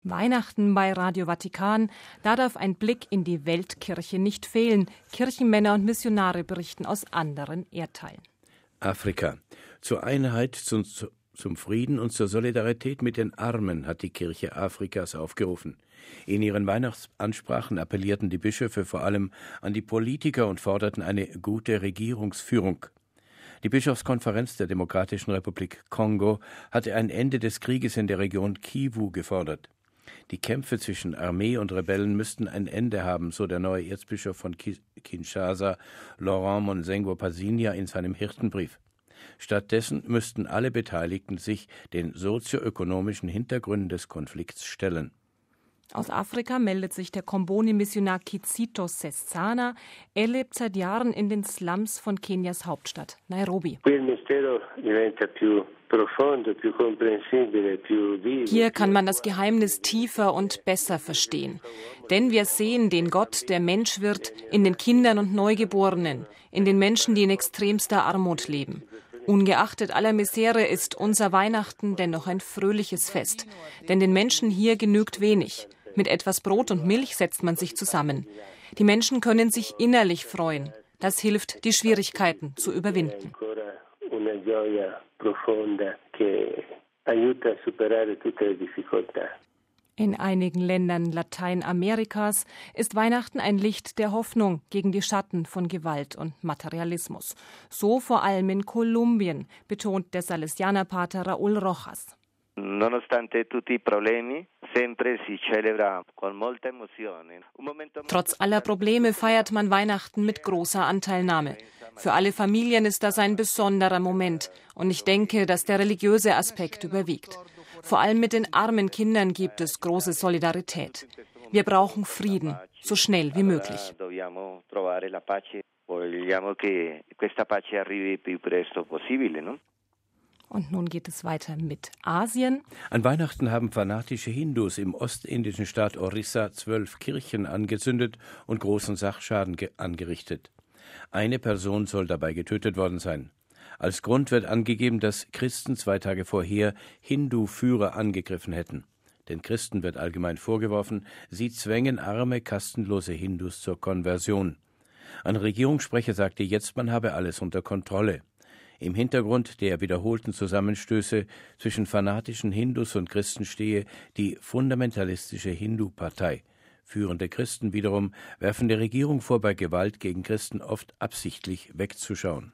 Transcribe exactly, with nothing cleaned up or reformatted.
Weihnachten bei Radio Vatikan, da darf ein Blick in die Weltkirche nicht fehlen. Kirchenmänner und Missionare berichten aus anderen Erdteilen. Afrika. Zur Einheit, zum, zum Frieden und zur Solidarität mit den Armen hat die Kirche Afrikas aufgerufen. In ihren Weihnachtsansprachen appellierten die Bischöfe vor allem an die Politiker und forderten eine gute Regierungsführung. Die Bischofskonferenz der Demokratischen Republik Kongo hatte ein Ende des Krieges in der Region Kivu gefordert. Die Kämpfe zwischen Armee und Rebellen müssten ein Ende haben, so der neue Erzbischof von Kinshasa, Laurent Monsengo Pasinia, in seinem Hirtenbrief. Stattdessen müssten alle Beteiligten sich den sozioökonomischen Hintergründen des Konflikts stellen. Aus Afrika meldet sich der Komboni-Missionar Kizito Sesana. Er lebt seit Jahren in den Slums von Kenias Hauptstadt, Nairobi. Hier kann man das Geheimnis tiefer und besser verstehen. Denn wir sehen den Gott, der Mensch wird, in den Kindern und Neugeborenen, in den Menschen, die in extremster Armut leben. Ungeachtet aller Misere ist unser Weihnachten dennoch ein fröhliches Fest. Denn den Menschen hier genügt wenig. Mit etwas Brot und Milch setzt man sich zusammen. Die Menschen können sich innerlich freuen. Das hilft, die Schwierigkeiten zu überwinden. In einigen Ländern Lateinamerikas ist Weihnachten ein Licht der Hoffnung gegen die Schatten von Gewalt und Materialismus. So vor allem in Kolumbien, betont der Salesianerpater Raúl Rojas. Trotz aller Probleme feiert man Weihnachten mit großer Anteilnahme. Für alle Familien ist das ein besonderer Moment. Und ich denke, dass der religiöse Aspekt überwiegt. Vor allem mit den armen Kindern gibt es große Solidarität. Wir brauchen Frieden, so schnell wie möglich. Und nun geht es weiter mit Asien. An Weihnachten haben fanatische Hindus im ostindischen Staat Orissa zwölf Kirchen angezündet und großen Sachschaden angerichtet. Eine Person soll dabei getötet worden sein. Als Grund wird angegeben, dass Christen zwei Tage vorher Hindu-Führer angegriffen hätten. Den Christen wird allgemein vorgeworfen, sie zwängen arme, kastenlose Hindus zur Konversion. Ein Regierungssprecher sagte jetzt, man habe alles unter Kontrolle. Im Hintergrund der wiederholten Zusammenstöße zwischen fanatischen Hindus und Christen stehe die fundamentalistische Hindu-Partei. Führende Christen wiederum werfen der Regierung vor, bei Gewalt gegen Christen oft absichtlich wegzuschauen.